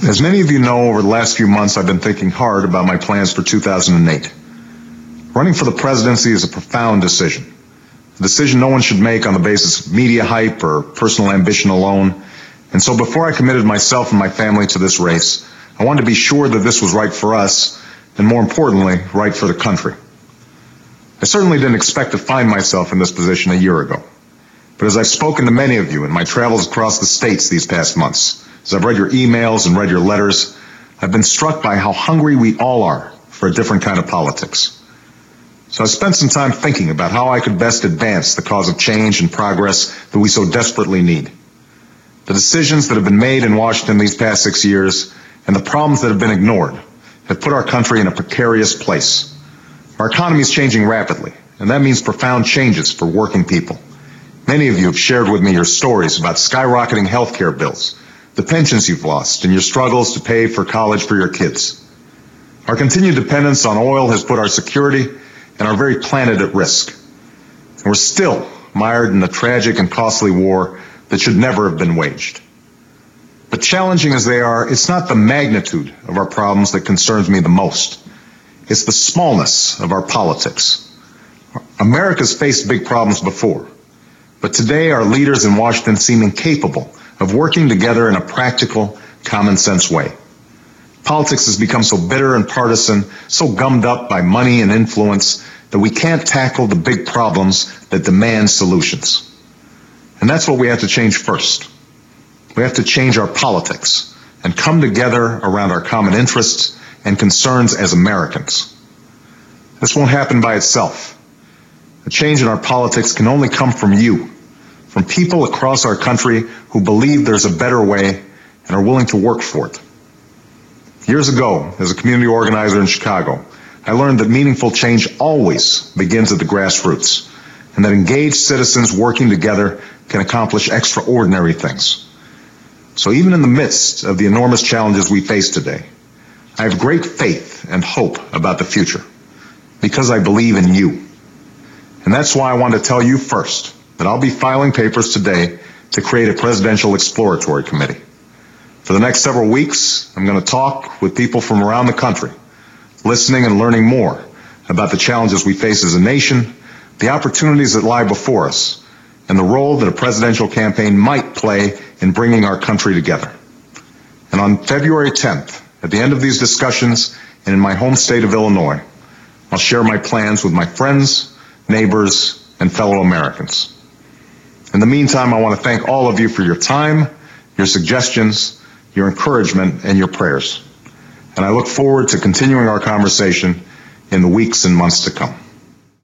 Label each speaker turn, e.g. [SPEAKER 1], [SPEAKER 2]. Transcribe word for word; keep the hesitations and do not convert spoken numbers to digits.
[SPEAKER 1] As many of you know, over the last few months, I've been thinking hard about my plans for two thousand eight. Running for the presidency is a profound decision, a decision no one should make on the basis of media hype or personal ambition alone. And so before I committed myself and my family to this race, I wanted to be sure that this was right for us, and more importantly, right for the country. I certainly didn't expect to find myself in this position a year ago. But as I've spoken to many of you in my travels across the states these past months, as I've read your emails and read your letters, I've been struck by how hungry we all are for a different kind of politics. So I spent some time thinking about how I could best advance the cause of change and progress that we so desperately need. The decisions that have been made in Washington these past six years and the problems that have been ignored have put our country in a precarious place. Our economy is changing rapidly, and that means profound changes for working people. Many of you have shared with me your stories about skyrocketing health care bills, the pensions you've lost, and your struggles to pay for college for your kids. Our continued dependence on oil has put our security and our very planet at risk. And we're still mired in a tragic and costly war that should never have been waged. But challenging as they are, it's not the magnitude of our problems that concerns me the most. It's the smallness of our politics. America's faced big problems before, but today our leaders in Washington seem incapable of working together in a practical, common-sense way. Politics has become so bitter and partisan, so gummed up by money and influence, that we can't tackle the big problems that demand solutions. And that's what we have to change first. We have to change our politics and come together around our common interests and concerns as Americans. This won't happen by itself. A change in our politics can only come from you, from people across our country who believe there's a better way and are willing to work for it. Years ago, as a community organizer in Chicago, I learned that meaningful change always begins at the grassroots, and that engaged citizens working together can accomplish extraordinary things. So even in the midst of the enormous challenges we face today, I have great faith and hope about the future, because I believe in you. And that's why I want to tell you first that I'll be filing papers today to create a presidential exploratory committee. For the next several weeks, I'm going to talk with people from around the country, listening and learning more about the challenges we face as a nation, the opportunities that lie before us, and the role that a presidential campaign might play in bringing our country together. And on February tenth, at the end of these discussions and in my home state of Illinois, I'll share my plans with my friends, neighbors, and fellow Americans. In the meantime, I want to thank all of you for your time, your suggestions, your encouragement, and your prayers. And I look forward to continuing our conversation in the weeks and months to come.